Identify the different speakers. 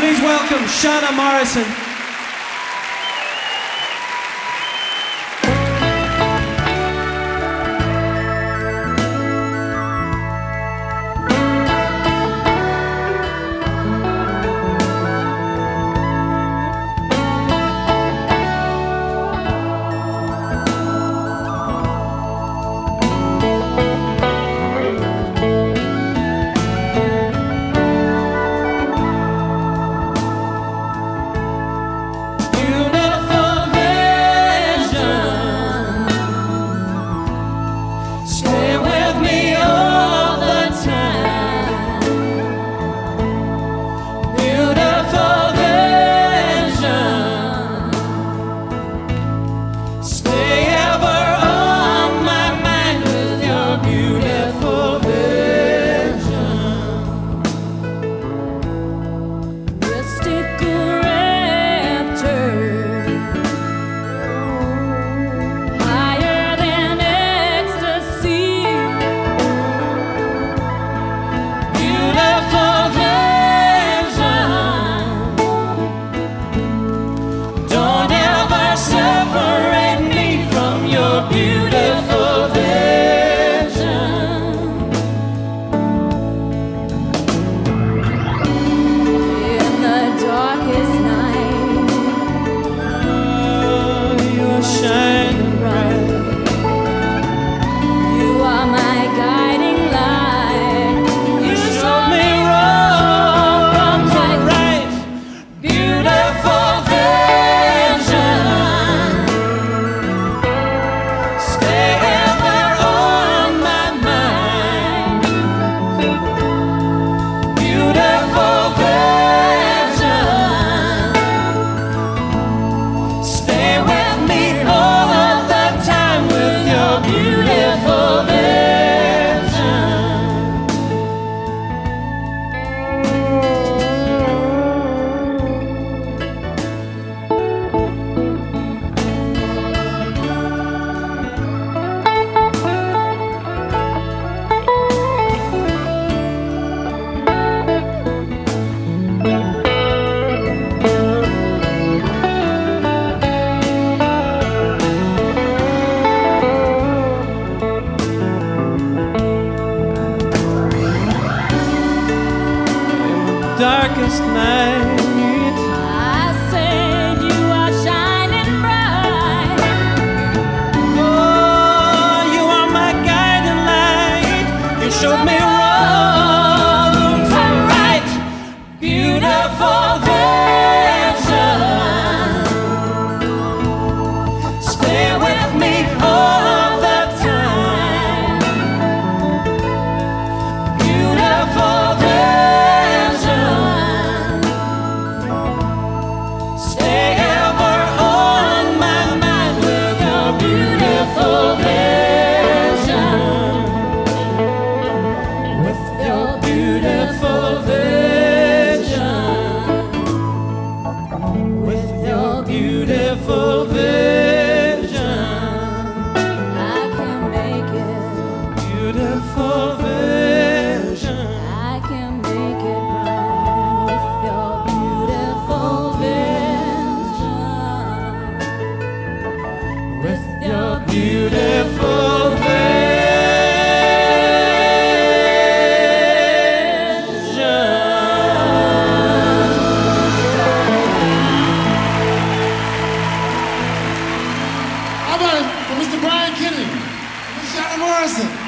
Speaker 1: Please welcome Shana Morrison. Darkest night,
Speaker 2: I said you are shining bright.
Speaker 1: oh, you are my guiding light. You showed me wrong from right, beautiful vision. Stay with me all the time, beautiful vision. Beautiful vision,
Speaker 2: I can make it.
Speaker 1: beautiful vision.
Speaker 2: I can make it right with your beautiful vision.
Speaker 1: With your beautiful vision.
Speaker 3: How about it for Mr. Brian Kennedy, Mr. Shana Morrison?